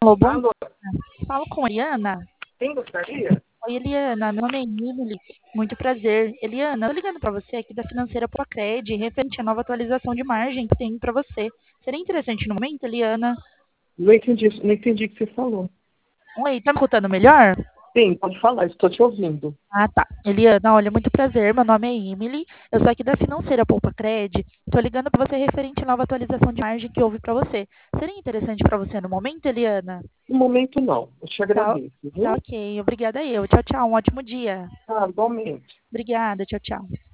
Alô, bom Alô, dia. Falo com a Eliana. quem gostaria? Oi, Eliana. Meu nome é Emily. Muito prazer. Eliana, eu tô ligando pra você aqui da Financeira Procred, referente à nova atualização de margem que tem pra você. Seria interessante no momento, Eliana? Não entendi o que você falou. Oi, tá me escutando melhor? Sim, pode falar, estou te ouvindo. Ah, tá. Eliana, olha, muito prazer. Meu nome é Emily. Eu sou aqui da Financeira Poupa Cred. Tô ligando pra você referente à nova atualização de margem que houve pra você. Seria interessante pra você no momento, Eliana? No momento não, eu te Tá, agradeço, tá viu? ok. Obrigada eu. Tchau, tchau. Um ótimo dia. Tá, igualmente. Obrigada. Tchau, tchau.